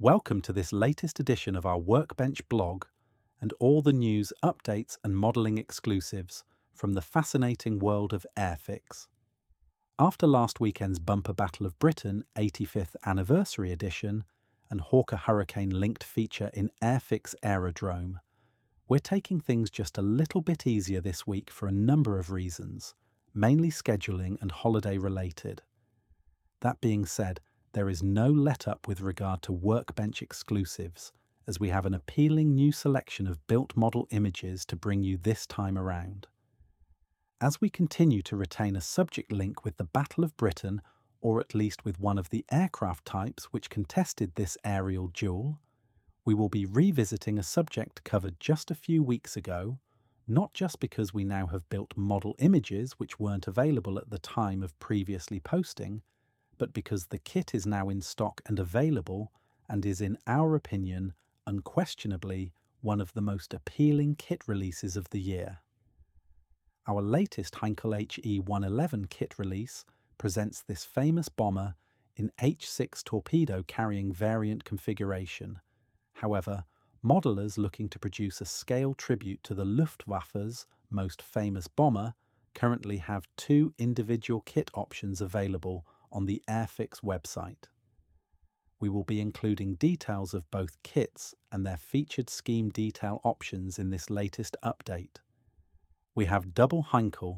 Welcome to this latest edition of our Workbench blog and all the news, updates and modelling exclusives from the fascinating world of Airfix. After last weekend's Bumper Battle of Britain 85th Anniversary Edition and Hawker Hurricane linked feature in Airfix Aerodrome, we're taking things just a little bit easier this week for a number of reasons, mainly scheduling and holiday related. That being said, there is no let-up with regard to Workbench exclusives, as we have an appealing new selection of built model images to bring you this time around. As we continue to retain a subject link with the Battle of Britain, or at least with one of the aircraft types which contested this aerial duel, we will be revisiting a subject covered just a few weeks ago, not just because we now have built model images which weren't available at the time of previously posting, but because the kit is now in stock and available and is, in our opinion, unquestionably one of the most appealing kit releases of the year. Our latest Heinkel HE-111 kit release presents this famous bomber in H6 torpedo carrying variant configuration. However, modelers looking to produce a scale tribute to the Luftwaffe's most famous bomber currently have two individual kit options available on the Airfix website. We will be including details of both kits and their featured scheme detail options in this latest update. We have double Heinkel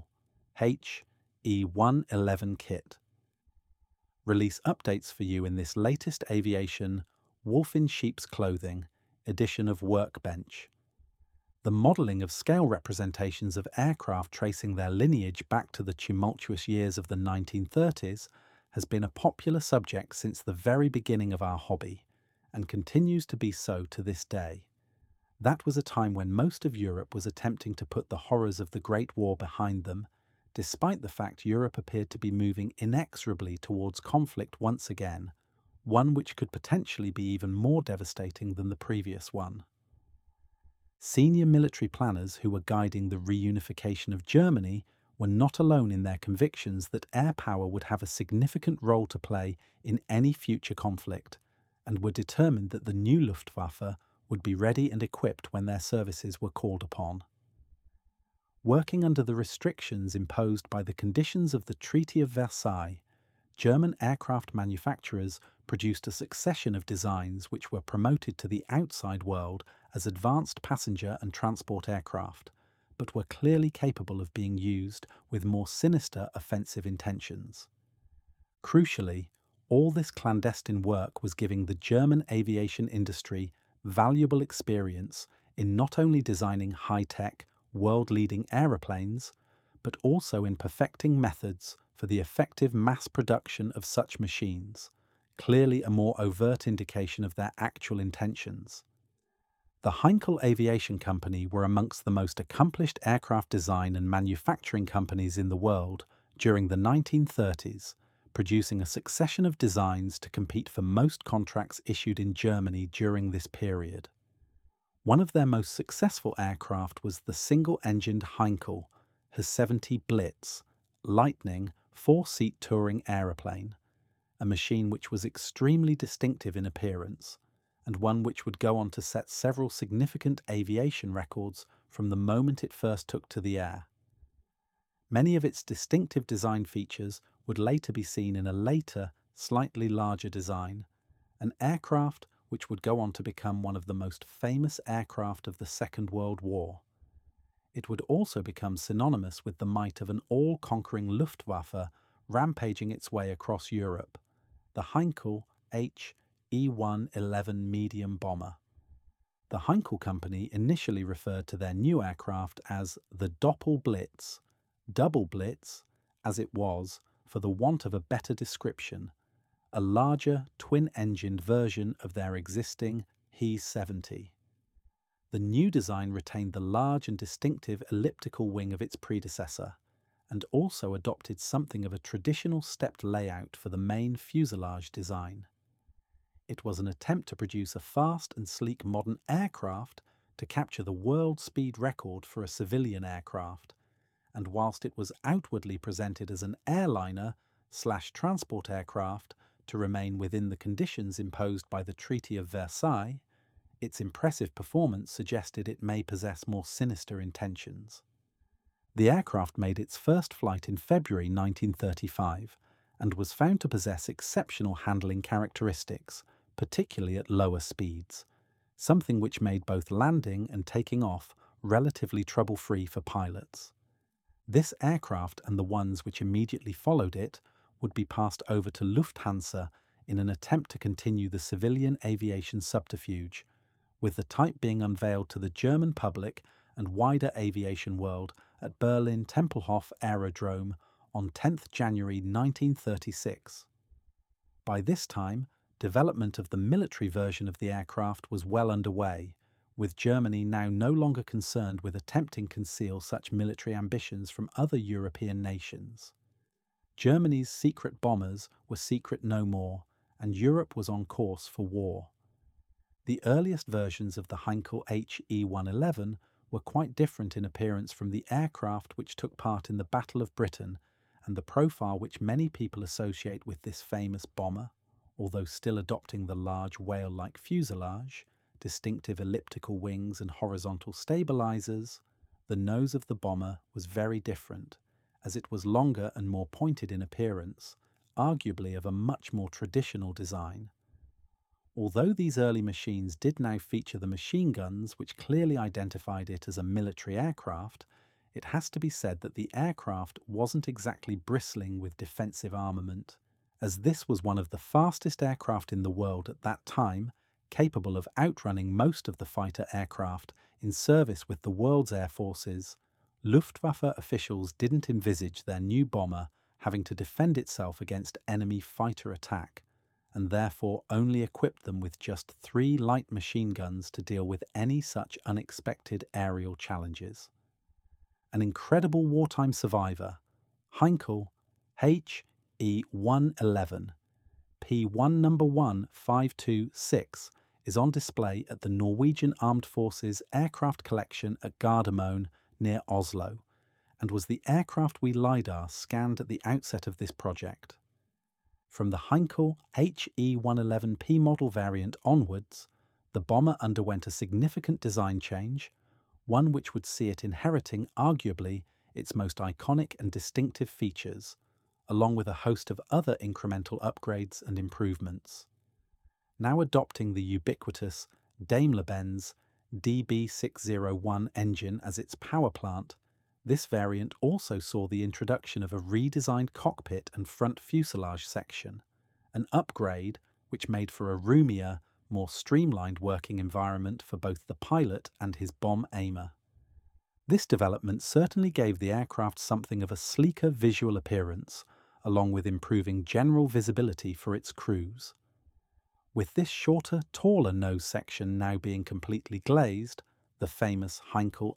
HE-111 kit. Release updates for you in this latest aviation Wolf in Sheep's Clothing edition of Workbench. The modelling of scale representations of aircraft tracing their lineage back to the tumultuous years of the 1930s has been a popular subject since the very beginning of our hobby, and continues to be so to this day. That was a time when most of Europe was attempting to put the horrors of the Great War behind them, despite the fact Europe appeared to be moving inexorably towards conflict once again, one which could potentially be even more devastating than the previous one. Senior military planners who were guiding the reunification of Germany were not alone in their convictions that air power would have a significant role to play in any future conflict, and were determined that the new Luftwaffe would be ready and equipped when their services were called upon. Working under the restrictions imposed by the conditions of the Treaty of Versailles, German aircraft manufacturers produced a succession of designs which were promoted to the outside world as advanced passenger and transport aircraft, but were clearly capable of being used with more sinister offensive intentions. Crucially, all this clandestine work was giving the German aviation industry valuable experience in not only designing high-tech, world-leading aeroplanes, but also in perfecting methods for the effective mass production of such machines, clearly a more overt indication of their actual intentions. The Heinkel Aviation Company were amongst the most accomplished aircraft design and manufacturing companies in the world during the 1930s, producing a succession of designs to compete for most contracts issued in Germany during this period. One of their most successful aircraft was the single-engined Heinkel HE-70 Blitz, Lightning, four-seat touring aeroplane, a machine which was extremely distinctive in appearance, and one which would go on to set several significant aviation records from the moment it first took to the air. Many of its distinctive design features would later be seen in a later, slightly larger design, an aircraft which would go on to become one of the most famous aircraft of the Second World War. It would also become synonymous with the might of an all-conquering Luftwaffe rampaging its way across Europe, the Heinkel HE-111 medium bomber. The Heinkel Company initially referred to their new aircraft as the Doppelblitz, double Blitz, as it was, for the want of a better description, a larger twin-engined version of their existing HE-70. The new design retained the large and distinctive elliptical wing of its predecessor, and also adopted something of a traditional stepped layout for the main fuselage design. It was an attempt to produce a fast and sleek modern aircraft to capture the world speed record for a civilian aircraft, and whilst it was outwardly presented as an airliner/transport aircraft to remain within the conditions imposed by the Treaty of Versailles, its impressive performance suggested it may possess more sinister intentions. The aircraft made its first flight in February 1935 and was found to possess exceptional handling characteristics, particularly at lower speeds, something which made both landing and taking off relatively trouble-free for pilots. This aircraft and the ones which immediately followed it would be passed over to Lufthansa in an attempt to continue the civilian aviation subterfuge, with the type being unveiled to the German public and wider aviation world at Berlin Tempelhof Aerodrome on 10th January 1936. By this time, development of the military version of the aircraft was well underway, with Germany now no longer concerned with attempting to conceal such military ambitions from other European nations. Germany's secret bombers were secret no more, and Europe was on course for war. The earliest versions of the Heinkel HE-111 were quite different in appearance from the aircraft which took part in the Battle of Britain and the profile which many people associate with this famous bomber, although still adopting the large whale-like fuselage, distinctive elliptical wings and horizontal stabilizers. The nose of the bomber was very different, as it was longer and more pointed in appearance, arguably of a much more traditional design. Although these early machines did now feature the machine guns which clearly identified it as a military aircraft, it has to be said that the aircraft wasn't exactly bristling with defensive armament, as this was one of the fastest aircraft in the world at that time, capable of outrunning most of the fighter aircraft in service with the world's air forces. Luftwaffe officials didn't envisage their new bomber having to defend itself against enemy fighter attack, and therefore only equipped them with just 3 light machine guns to deal with any such unexpected aerial challenges. An incredible wartime survivor, Heinkel HE-111 P1 number 1526 is on display at the Norwegian Armed Forces Aircraft Collection at Gardermoen near Oslo, and was the aircraft we LiDAR scanned at the outset of this project. From the Heinkel HE-111P model variant onwards, the bomber underwent a significant design change, one which would see it inheriting arguably its most iconic and distinctive features, along with a host of other incremental upgrades and improvements. Now adopting the ubiquitous Daimler-Benz DB601 engine as its power plant, this variant also saw the introduction of a redesigned cockpit and front fuselage section, an upgrade which made for a roomier, more streamlined working environment for both the pilot and his bomb aimer. This development certainly gave the aircraft something of a sleeker visual appearance, along with improving general visibility for its crews. With this shorter, taller nose section now being completely glazed, the famous Heinkel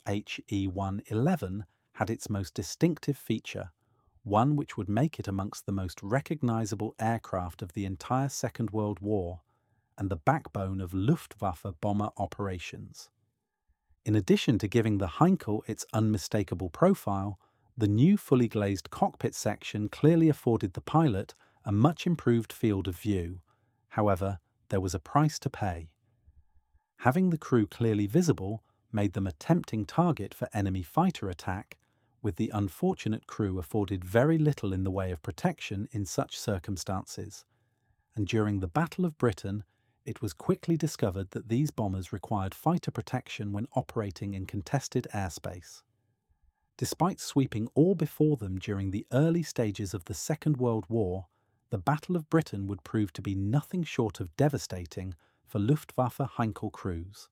HE-111 had its most distinctive feature, one which would make it amongst the most recognizable aircraft of the entire Second World War, and the backbone of Luftwaffe bomber operations. In addition to giving the Heinkel its unmistakable profile, the new fully glazed cockpit section clearly afforded the pilot a much improved field of view. However, there was a price to pay. Having the crew clearly visible made them a tempting target for enemy fighter attack, with the unfortunate crew afforded very little in the way of protection in such circumstances. And during the Battle of Britain, it was quickly discovered that these bombers required fighter protection when operating in contested airspace. Despite sweeping all before them during the early stages of the Second World War, the Battle of Britain would prove to be nothing short of devastating for Luftwaffe Heinkel crews.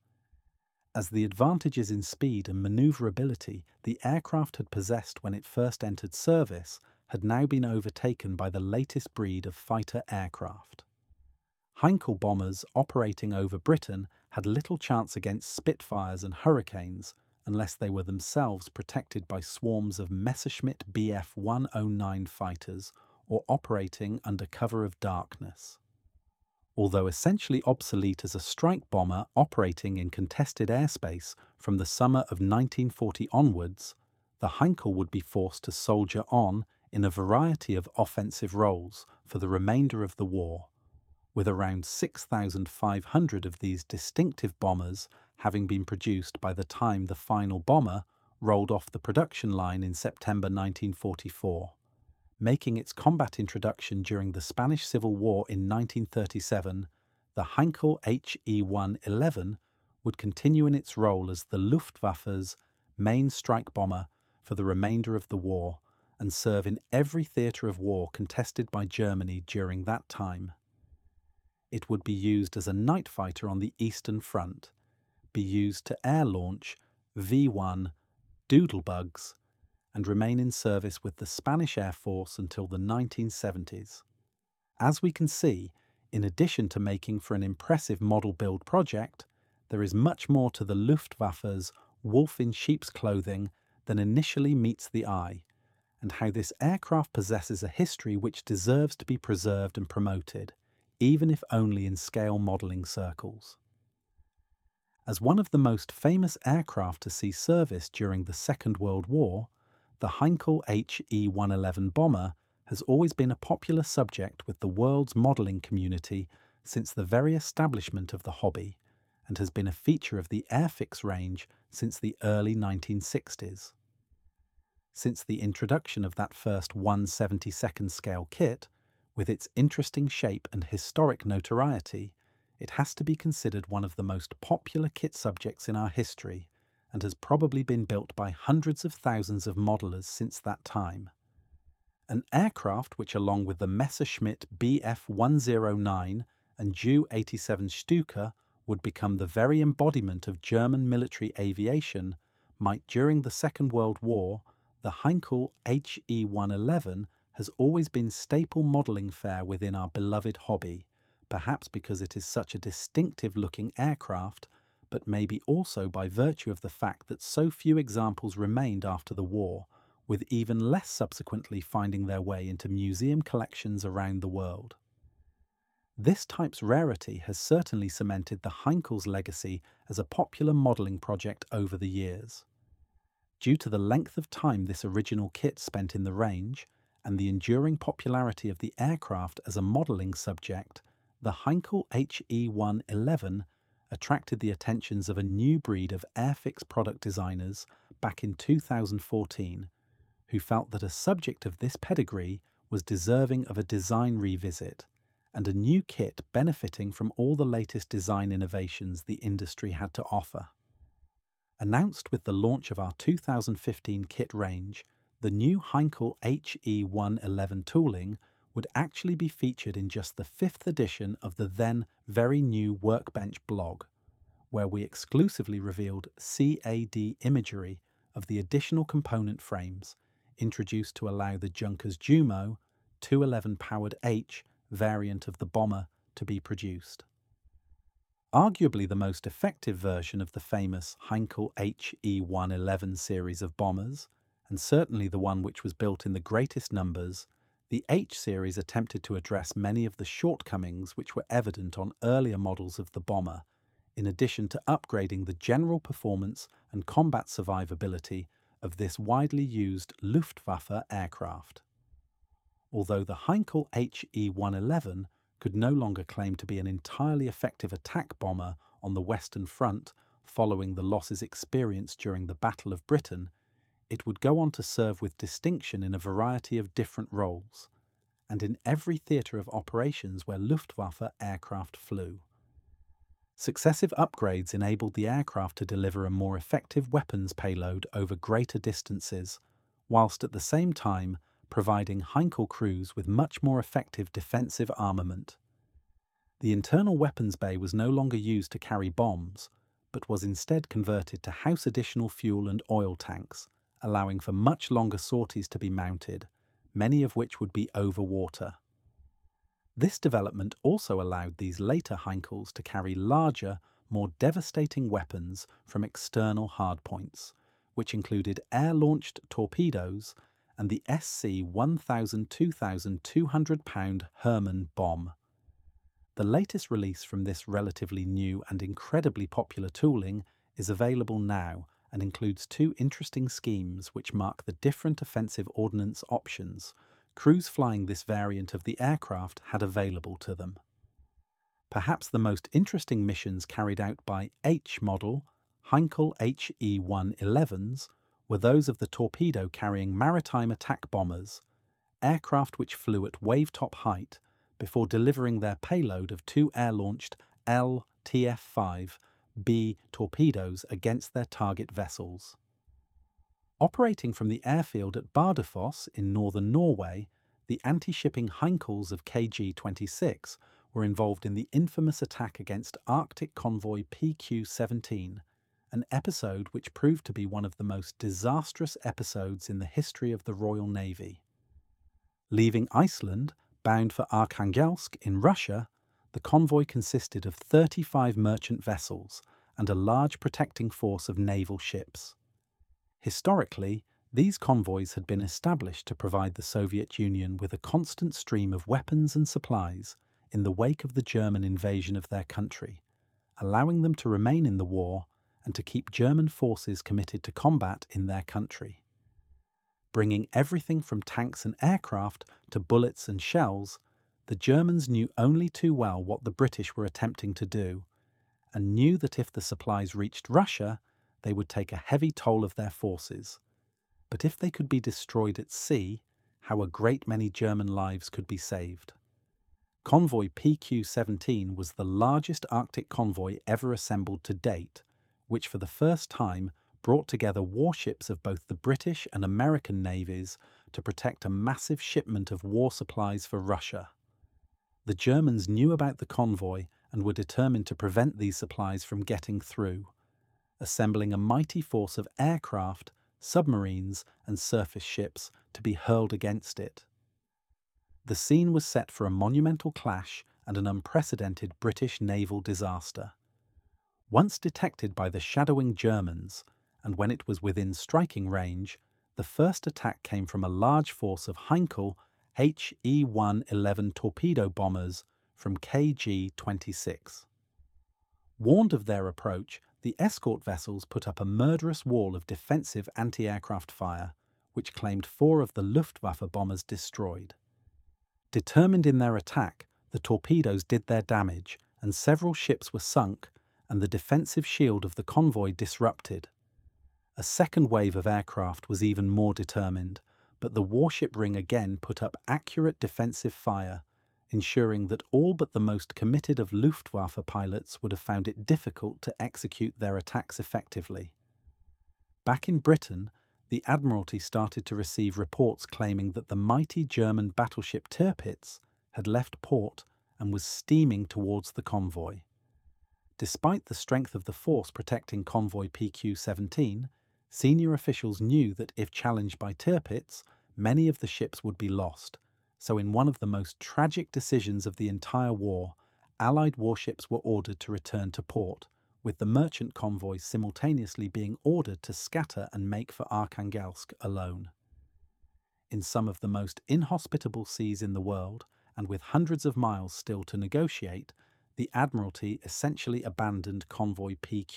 As the advantages in speed and manoeuvrability the aircraft had possessed when it first entered service had now been overtaken by the latest breed of fighter aircraft. Heinkel bombers operating over Britain had little chance against Spitfires and Hurricanes unless they were themselves protected by swarms of Messerschmitt Bf 109 fighters or operating under cover of darkness. Although essentially obsolete as a strike bomber operating in contested airspace from the summer of 1940 onwards, the Heinkel would be forced to soldier on in a variety of offensive roles for the remainder of the war, with around 6,500 of these distinctive bombers having been produced by the time the final bomber rolled off the production line in September 1944, making its combat introduction during the Spanish Civil War in 1937. The Heinkel HE-111 would continue in its role as the Luftwaffe's main strike bomber for the remainder of the war and serve in every theatre of war contested by Germany during that time. It would be used as a night fighter on the Eastern Front, be used to air launch V-1 Doodlebugs, and remain in service with the Spanish Air Force until the 1970s. As we can see, in addition to making for an impressive model build project, there is much more to the Luftwaffe's wolf in sheep's clothing than initially meets the eye, and how this aircraft possesses a history which deserves to be preserved and promoted, even if only in scale modelling circles. As one of the most famous aircraft to see service during the Second World War, the Heinkel HE-111 bomber has always been a popular subject with the world's modelling community since the very establishment of the hobby, and has been a feature of the Airfix range since the early 1960s. Since the introduction of that first 1/72nd scale kit, with its interesting shape and historic notoriety, it has to be considered one of the most popular kit subjects in our history, and has probably been built by hundreds of thousands of modellers since that time. An aircraft which, along with the Messerschmitt Bf 109 and Ju 87 Stuka, would become the very embodiment of German military aviation, might during the Second World War, the Heinkel HE-111 has always been staple modelling fare within our beloved hobby, perhaps because it is such a distinctive-looking aircraft, but maybe also by virtue of the fact that so few examples remained after the war, with even less subsequently finding their way into museum collections around the world. This type's rarity has certainly cemented the Heinkel's legacy as a popular modelling project over the years. Due to the length of time this original kit spent in the range, and the enduring popularity of the aircraft as a modelling subject, the Heinkel HE-111 attracted the attentions of a new breed of Airfix product designers back in 2014, who felt that a subject of this pedigree was deserving of a design revisit, and a new kit benefiting from all the latest design innovations the industry had to offer. Announced with the launch of our 2015 kit range, the new Heinkel HE-111 tooling would actually be featured in just the 5th edition of the then very new Workbench blog, where we exclusively revealed CAD imagery of the additional component frames introduced to allow the Junkers Jumo 211 powered H variant of the bomber to be produced. Arguably the most effective version of the famous Heinkel HE-111 series of bombers, and certainly the one which was built in the greatest numbers, the H series attempted to address many of the shortcomings which were evident on earlier models of the bomber, in addition to upgrading the general performance and combat survivability of this widely used Luftwaffe aircraft. Although the Heinkel HE-111 could no longer claim to be an entirely effective attack bomber on the Western Front following the losses experienced during the Battle of Britain, it would go on to serve with distinction in a variety of different roles, and in every theatre of operations where Luftwaffe aircraft flew. Successive upgrades enabled the aircraft to deliver a more effective weapons payload over greater distances, whilst at the same time providing Heinkel crews with much more effective defensive armament. The internal weapons bay was no longer used to carry bombs, but was instead converted to house additional fuel and oil tanks, allowing for much longer sorties to be mounted, many of which would be over water. This development also allowed these later Heinkels to carry larger, more devastating weapons from external hardpoints, which included air-launched torpedoes and the SC 1,000-2,200 pound Hermann bomb. The latest release from this relatively new and incredibly popular tooling is available now and includes two interesting schemes which mark the different offensive ordnance options, crews flying this variant of the aircraft had available to them. Perhaps the most interesting missions carried out by H-model Heinkel HE-111s were those of the torpedo-carrying maritime attack bombers, aircraft which flew at wave-top height before delivering their payload of 2 air-launched LTF-5B torpedoes against their target vessels. Operating from the airfield at Bardufoss in northern Norway, the anti-shipping Heinkels of KG-26 were involved in the infamous attack against Arctic convoy PQ-17, an episode which proved to be one of the most disastrous episodes in the history of the Royal Navy. Leaving Iceland, bound for Arkhangelsk in Russia, the convoy consisted of 35 merchant vessels and a large protecting force of naval ships. Historically, these convoys had been established to provide the Soviet Union with a constant stream of weapons and supplies in the wake of the German invasion of their country, allowing them to remain in the war and to keep German forces committed to combat in their country. Bringing everything from tanks and aircraft to bullets and shells, the Germans knew only too well what the British were attempting to do, and knew that if the supplies reached Russia, they would take a heavy toll of their forces. But if they could be destroyed at sea, how a great many German lives could be saved. Convoy PQ-17 was the largest Arctic convoy ever assembled to date, which for the first time brought together warships of both the British and American navies to protect a massive shipment of war supplies for Russia. The Germans knew about the convoy and were determined to prevent these supplies from getting through, assembling a mighty force of aircraft, submarines, and surface ships to be hurled against it. The scene was set for a monumental clash and an unprecedented British naval disaster. Once detected by the shadowing Germans, and when it was within striking range, the first attack came from a large force of Heinkel HE-111 torpedo bombers from KG-26. Warned of their approach, the escort vessels put up a murderous wall of defensive anti-aircraft fire, which claimed 4 of the Luftwaffe bombers destroyed. Determined in their attack, the torpedoes did their damage, and several ships were sunk, and the defensive shield of the convoy disrupted. A second wave of aircraft was even more determined, but the warship ring again put up accurate defensive fire, ensuring that all but the most committed of Luftwaffe pilots would have found it difficult to execute their attacks effectively. Back in Britain, the Admiralty started to receive reports claiming that the mighty German battleship Tirpitz had left port and was steaming towards the convoy. Despite the strength of the force protecting convoy PQ-17, senior officials knew that if challenged by Tirpitz, many of the ships would be lost. So in one of the most tragic decisions of the entire war, Allied warships were ordered to return to port, with the merchant convoys simultaneously being ordered to scatter and make for Arkhangelsk alone. In some of the most inhospitable seas in the world, and with hundreds of miles still to negotiate, the Admiralty essentially abandoned convoy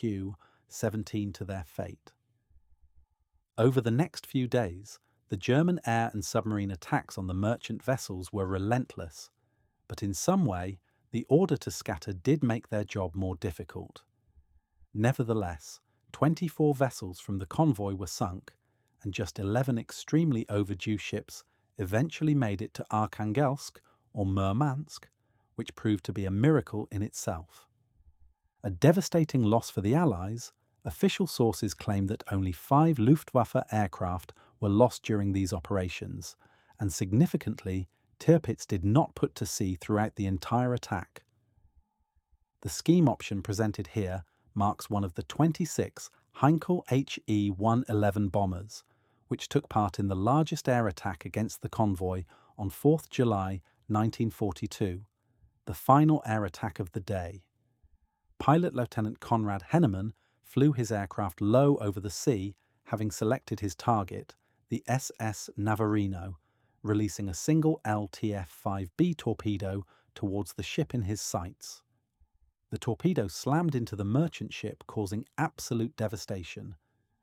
PQ-17 to their fate. Over the next few days, the German air and submarine attacks on the merchant vessels were relentless, but in some way, the order to scatter did make their job more difficult. Nevertheless, 24 vessels from the convoy were sunk, and just 11 extremely overdue ships eventually made it to Arkhangelsk or Murmansk, which proved to be a miracle in itself. A devastating loss for the Allies, official sources claim that only 5 Luftwaffe aircraft were lost during these operations, and significantly, Tirpitz did not put to sea throughout the entire attack. The scheme option presented here marks one of the 26 Heinkel HE-111 bombers, which took part in the largest air attack against the convoy on 4th July 1942, the final air attack of the day. Pilot Lieutenant Konrad Hennemann flew his aircraft low over the sea, having selected his target, the SS Navarino, releasing a single LTF-5B torpedo towards the ship in his sights. The torpedo slammed into the merchant ship, causing absolute devastation,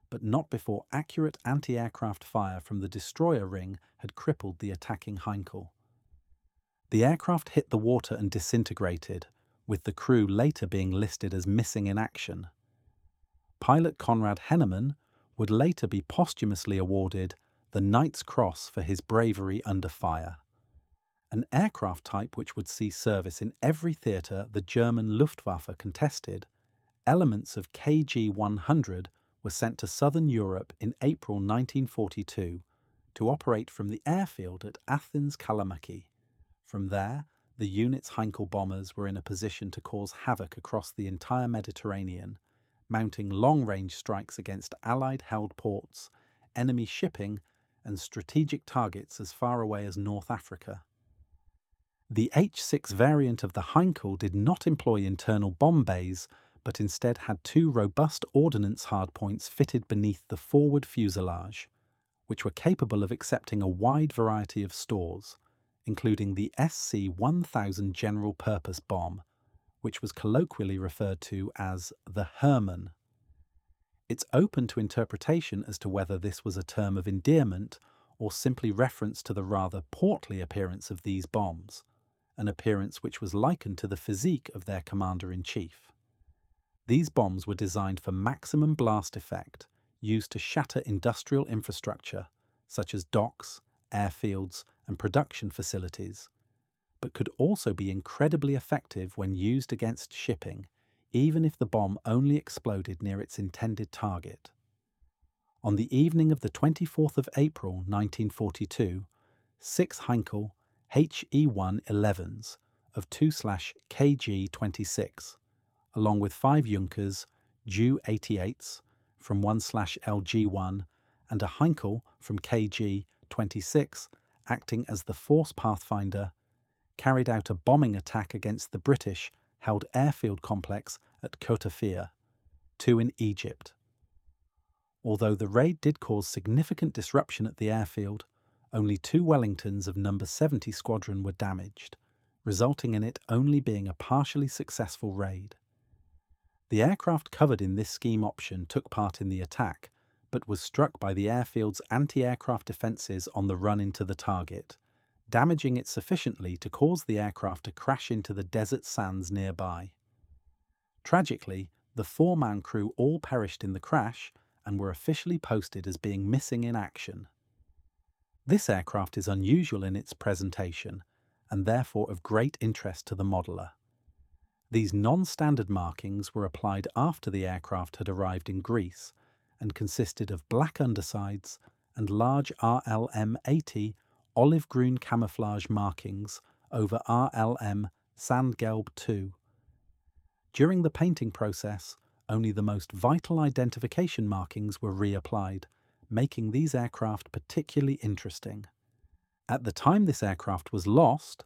but not before accurate anti-aircraft fire from the destroyer ring had crippled the attacking Heinkel. The aircraft hit the water and disintegrated, with the crew later being listed as missing in action. Pilot Konrad Hennemann would later be posthumously awarded the Knight's Cross for his bravery under fire, an aircraft type which would see service in every theatre the German Luftwaffe contested. Elements of KG-100 were sent to southern Europe in April 1942 to operate from the airfield at Athens Kalamaki. From there, the unit's Heinkel bombers were in a position to cause havoc across the entire Mediterranean, mounting long-range strikes against Allied-held ports, enemy shipping, and strategic targets as far away as North Africa. The H-6 variant of the Heinkel did not employ internal bomb bays, but instead had two robust ordnance hardpoints fitted beneath the forward fuselage, which were capable of accepting a wide variety of stores, including the SC-1000 general-purpose bomb, which was colloquially referred to as the Hermann. It's open to interpretation as to whether this was a term of endearment or simply reference to the rather portly appearance of these bombs, an appearance which was likened to the physique of their commander-in-chief. These bombs were designed for maximum blast effect, used to shatter industrial infrastructure, such as docks, airfields, and production facilities, but could also be incredibly effective when used against shipping, even if the bomb only exploded near its intended target. On the evening of the 24th of April 1942, 6 Heinkel HE-111s of 2/KG-26, along with 5 Junkers Ju-88s from 1/LG-1 and a Heinkel from KG-26 acting as the Force Pathfinder, carried out a bombing attack against the British-held airfield complex at Kotafia, 2 in Egypt. Although the raid did cause significant disruption at the airfield, only 2 Wellingtons of No. 70 Squadron were damaged, resulting in it only being a partially successful raid. The aircraft covered in this scheme option took part in the attack, but was struck by the airfield's anti-aircraft defences on the run into the target, damaging it sufficiently to cause the aircraft to crash into the desert sands nearby. Tragically, the 4-man crew all perished in the crash and were officially posted as being missing in action. This aircraft is unusual in its presentation and therefore of great interest to the modeller. These non-standard markings were applied after the aircraft had arrived in Greece and consisted of black undersides and large RLM-80 olive-green camouflage markings over RLM Sandgelb II. During the painting process, only the most vital identification markings were reapplied, making these aircraft particularly interesting. At the time this aircraft was lost,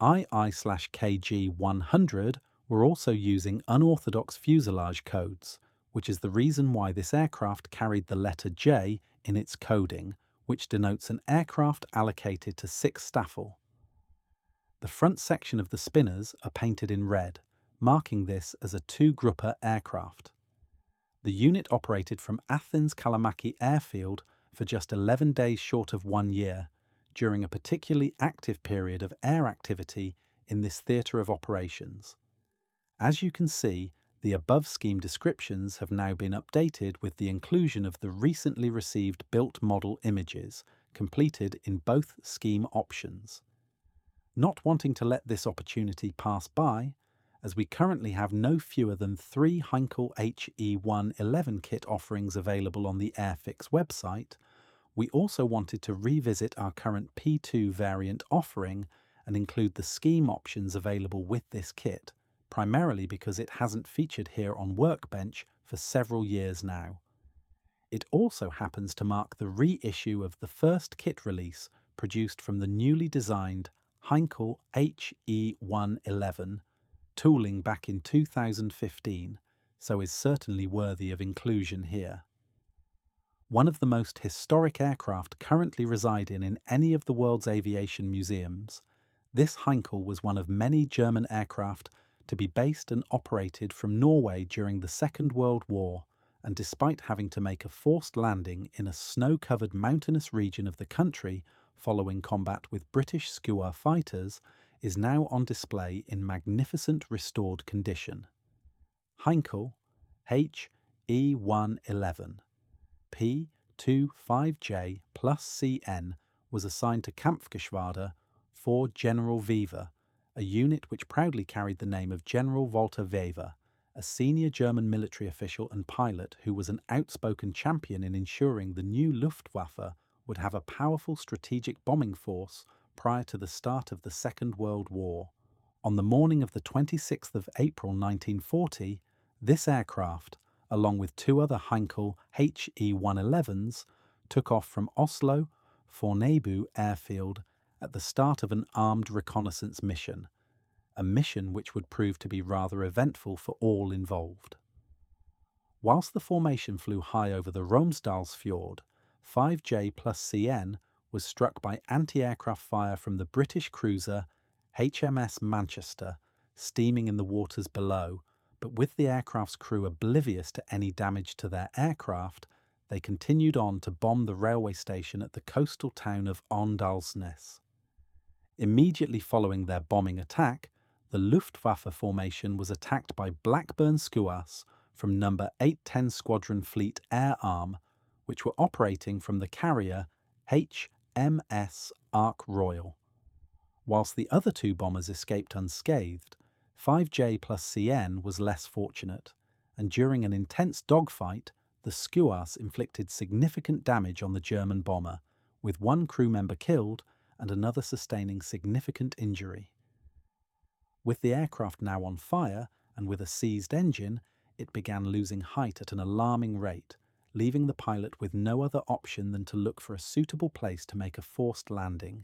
II/KG-100 were also using unorthodox fuselage codes, which is the reason why this aircraft carried the letter J in its coding, which denotes an aircraft allocated to 6 Staffel. The front section of the spinners are painted in red, marking this as a 2-Gruppe aircraft. The unit operated from Athens Kalamaki airfield for just 11 days short of 1 year, during a particularly active period of air activity in this theatre of operations. As you can see, the above scheme descriptions have now been updated with the inclusion of the recently received built model images, completed in both scheme options. Not wanting to let this opportunity pass by, as we currently have no fewer than 3 Heinkel HE-111 kit offerings available on the Airfix website, we also wanted to revisit our current P2 variant offering and include the scheme options available with this kit, primarily because it hasn't featured here on Workbench for several years now. It also happens to mark the reissue of the first kit release produced from the newly designed Heinkel HE-111 tooling back in 2015, so is certainly worthy of inclusion here. One of the most historic aircraft currently residing in any of the world's aviation museums, this Heinkel was one of many German aircraft to be based and operated from Norway during the Second World War and despite having to make a forced landing in a snow-covered mountainous region of the country following combat with British Skua fighters, is now on display in magnificent restored condition. Heinkel HE111 P25J plus CN was assigned to Kampfgeschwader 4 General Wever, a unit which proudly carried the name of General Walter Wever, a senior German military official and pilot who was an outspoken champion in ensuring the new Luftwaffe would have a powerful strategic bombing force prior to the start of the Second World War. On the morning of the 26th of April 1940, this aircraft, along with 2 other Heinkel HE-111s, took off from Oslo Fornebu airfield at the start of an armed reconnaissance mission, a mission which would prove to be rather eventful for all involved. Whilst the formation flew high over the Romsdalsfjord, 5J plus CN was struck by anti-aircraft fire from the British cruiser HMS Manchester, steaming in the waters below, but with the aircraft's crew oblivious to any damage to their aircraft, they continued on to bomb the railway station at the coastal town of Åndalsnes. Immediately following their bombing attack, the Luftwaffe formation was attacked by Blackburn Skuas from No. 810 Squadron Fleet Air Arm, which were operating from the carrier HMS Ark Royal. Whilst the other 2 bombers escaped unscathed, 5J plus CN was less fortunate, and during an intense dogfight, the Skuas inflicted significant damage on the German bomber, with 1 crew member killed and another sustaining significant injury. With the aircraft now on fire and with a seized engine, it began losing height at an alarming rate, leaving the pilot with no other option than to look for a suitable place to make a forced landing.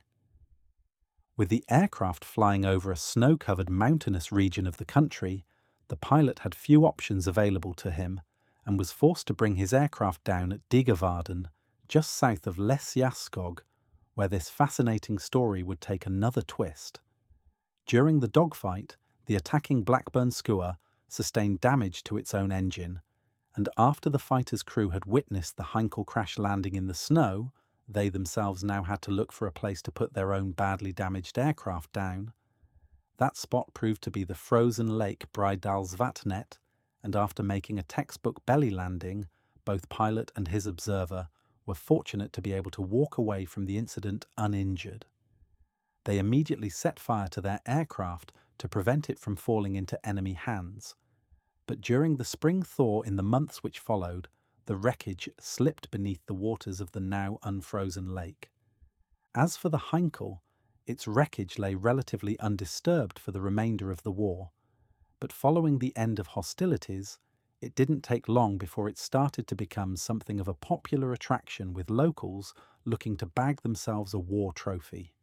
With the aircraft flying over a snow-covered mountainous region of the country, the pilot had few options available to him and was forced to bring his aircraft down at Digervarden, just south of Lesjaskog, where this fascinating story would take another twist. During the dogfight, the attacking Blackburn Skua sustained damage to its own engine, and after the fighter's crew had witnessed the Heinkel crash landing in the snow, they themselves now had to look for a place to put their own badly damaged aircraft down. That spot proved to be the frozen lake Breidalsvatnet, and after making a textbook belly landing, both pilot and his observer were fortunate to be able to walk away from the incident uninjured. They immediately set fire to their aircraft to prevent it from falling into enemy hands. But during the spring thaw in the months which followed, the wreckage slipped beneath the waters of the now unfrozen lake. As for the Heinkel, its wreckage lay relatively undisturbed for the remainder of the war, but following the end of hostilities, it didn't take long before it started to become something of a popular attraction with locals looking to bag themselves a war trophy.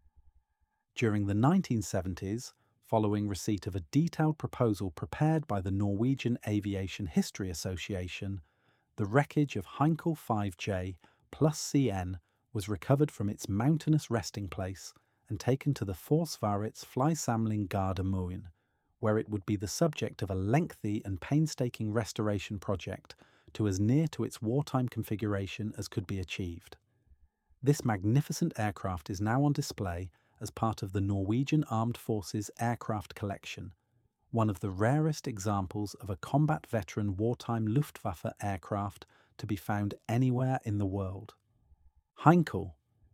During the 1970s, following receipt of a detailed proposal prepared by the Norwegian Aviation History Association, the wreckage of Heinkel 5J plus CN was recovered from its mountainous resting place and taken to the Forsvarets Flysamling Gardermoen, where it would be the subject of a lengthy and painstaking restoration project to as near to its wartime configuration as could be achieved. This magnificent aircraft is now on display as part of the Norwegian Armed Forces Aircraft Collection, one of the rarest examples of a combat veteran wartime Luftwaffe aircraft to be found anywhere in the world. Heinkel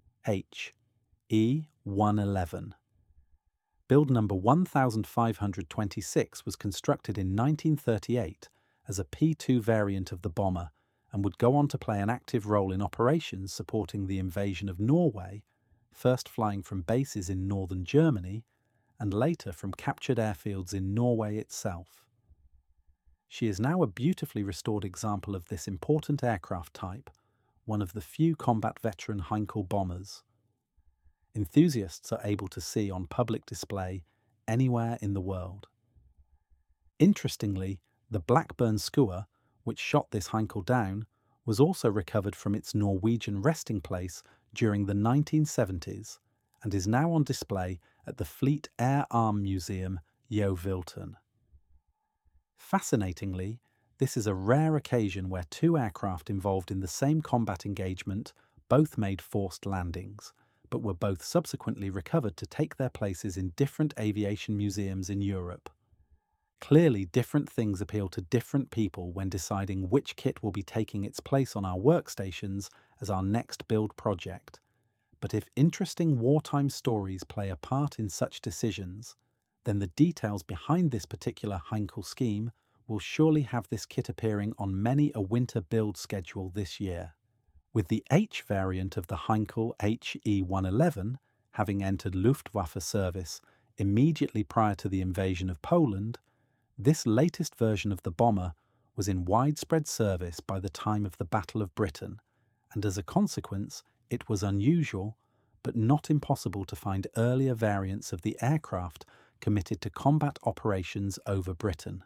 HE111. Build number 1526 was constructed in 1938 as a P-2 variant of the bomber and would go on to play an active role in operations supporting the invasion of Norway, first flying from bases in northern Germany and later from captured airfields in Norway itself. She is now a beautifully restored example of this important aircraft type, one of the few combat veteran Heinkel bombers. Enthusiasts are able to see on public display anywhere in the world. Interestingly, the Blackburn Skua, which shot this Heinkel down, was also recovered from its Norwegian resting place during the 1970s and is now on display at the Fleet Air Arm Museum, Yeovilton. Fascinatingly, This is a rare occasion where two aircraft involved in the same combat engagement both made forced landings, but were both subsequently recovered to take their places in different aviation museums in Europe. Clearly, different things appeal to different people when deciding which kit will be taking its place on our workstations as our next build project. But if interesting wartime stories play a part in such decisions, then the details behind this particular Heinkel scheme will surely have this kit appearing on many a winter build schedule this year. With the H variant of the Heinkel HE-111 having entered Luftwaffe service immediately prior to the invasion of Poland, this latest version of the bomber was in widespread service by the time of the Battle of Britain, and as a consequence, it was unusual, but not impossible to find earlier variants of the aircraft committed to combat operations over Britain.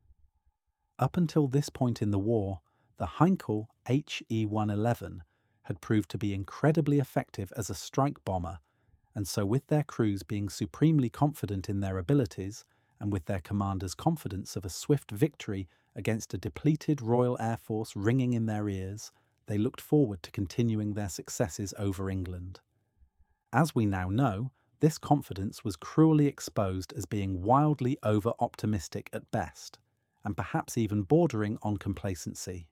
Up until this point in the war, the Heinkel HE-111 had proved to be incredibly effective as a strike bomber, and so with their crews being supremely confident in their abilities, and with their commander's confidence of a swift victory against a depleted Royal Air Force ringing in their ears, they looked forward to continuing their successes over England. As we now know, this confidence was cruelly exposed as being wildly over-optimistic at best, and perhaps even bordering on complacency.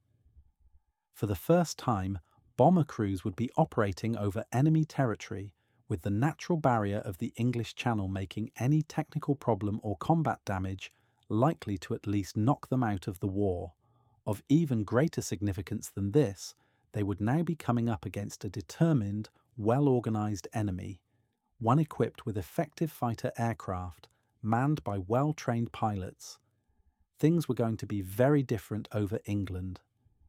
For the first time, bomber crews would be operating over enemy territory, with the natural barrier of the English Channel making any technical problem or combat damage likely to at least knock them out of the war. Of even greater significance than this, they would now be coming up against a determined, well-organised enemy, one equipped with effective fighter aircraft, manned by well-trained pilots. Things were going to be very different over England.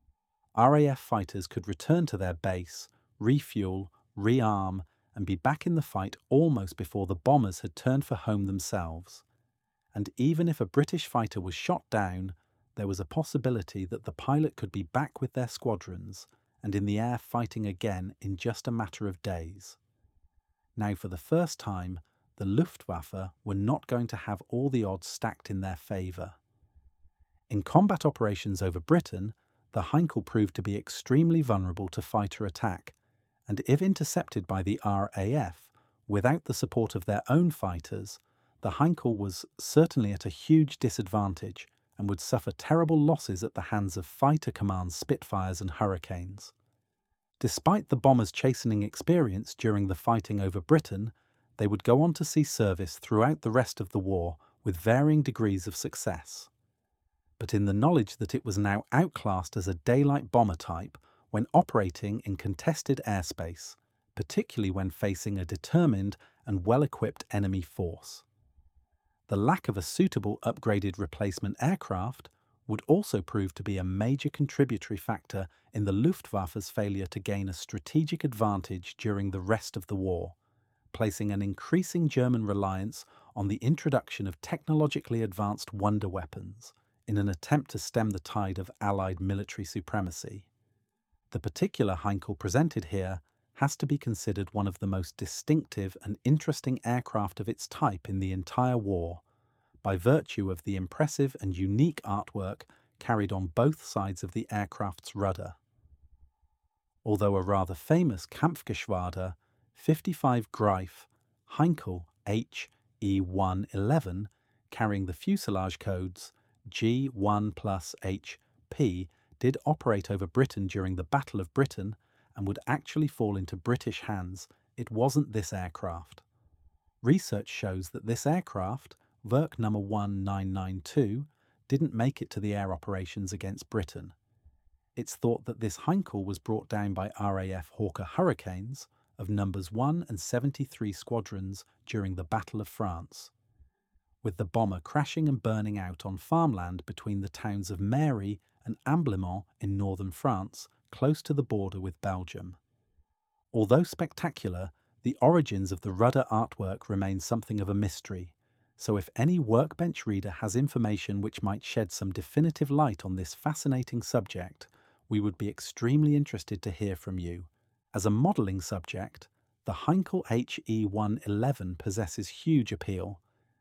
RAF fighters could return to their base, refuel, rearm, and be back in the fight almost before the bombers had turned for home themselves. And even if a British fighter was shot down, there was a possibility that the pilot could be back with their squadrons and in the air fighting again in just a matter of days. Now, for the first time, the Luftwaffe were not going to have all the odds stacked in their favour. In combat operations over Britain, the Heinkel proved to be extremely vulnerable to fighter attack, and if intercepted by the RAF, without the support of their own fighters, the Heinkel was certainly at a huge disadvantage and would suffer terrible losses at the hands of Fighter Command's Spitfires and Hurricanes. Despite the bombers' chastening experience during the fighting over Britain, they would go on to see service throughout the rest of the war with varying degrees of success. But in the knowledge that it was now outclassed as a daylight bomber type when operating in contested airspace, particularly when facing a determined and well-equipped enemy force. The lack of a suitable upgraded replacement aircraft would also prove to be a major contributory factor in the Luftwaffe's failure to gain a strategic advantage during the rest of the war, placing an increasing German reliance on the introduction of technologically advanced wonder weapons in an attempt to stem the tide of Allied military supremacy. The particular Heinkel presented here has to be considered one of the most distinctive and interesting aircraft of its type in the entire war, by virtue of the impressive and unique artwork carried on both sides of the aircraft's rudder. Although a rather famous Kampfgeschwader 55 Greif Heinkel HE-111 carrying the fuselage codes G1 plus HP did operate over Britain during the Battle of Britain and would actually fall into British hands, it wasn't this aircraft. Research shows that this aircraft, Werk number 1992, didn't make it to the air operations against Britain. It's thought that this Heinkel was brought down by RAF Hawker Hurricanes of numbers 1 and 73 squadrons during the Battle of France, with the bomber crashing and burning out on farmland between the towns of Mary and Amblemont in northern France, close to the border with Belgium. Although spectacular, the origins of the rudder artwork remain something of a mystery, so if any workbench reader has information which might shed some definitive light on this fascinating subject, we would be extremely interested to hear from you. As a modelling subject, the Heinkel HE-111 possesses huge appeal,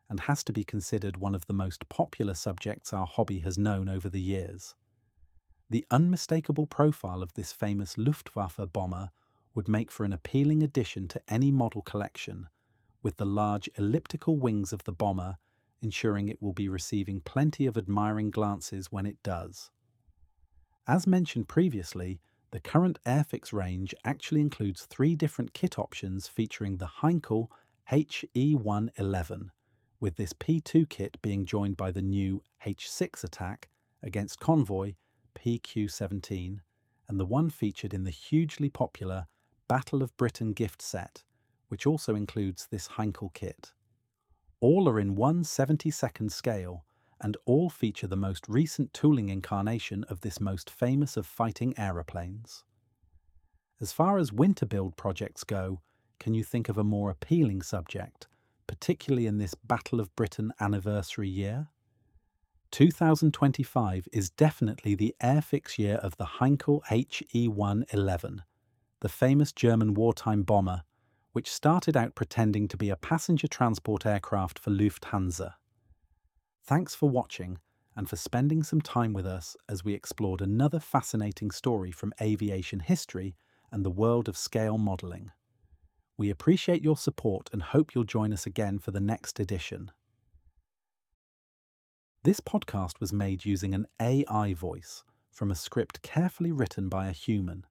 and has to be considered one of the most popular subjects our hobby has known over the years. The unmistakable profile of this famous Luftwaffe bomber would make for an appealing addition to any model collection, with the large elliptical wings of the bomber ensuring it will be receiving plenty of admiring glances when it does. As mentioned previously, the current Airfix range actually includes 3 different kit options featuring the Heinkel HE111, with this P2 kit being joined by the new H6 attack against Convoy PQ-17 and the one featured in the hugely popular Battle of Britain gift set, which also includes this Heinkel kit. All are in 1/72nd scale, and all feature the most recent tooling incarnation of this most famous of fighting aeroplanes. As far as winter build projects go, can you think of a more appealing subject, particularly in this Battle of Britain anniversary year? 2025 is definitely the Airfix year of the Heinkel HE111, the famous German wartime bomber, which started out pretending to be a passenger transport aircraft for Lufthansa. Thanks for watching and for spending some time with us as we explored another fascinating story from aviation history and the world of scale modelling. We appreciate your support and hope you'll join us again for the next edition. This podcast was made using an AI voice from a script carefully written by a human.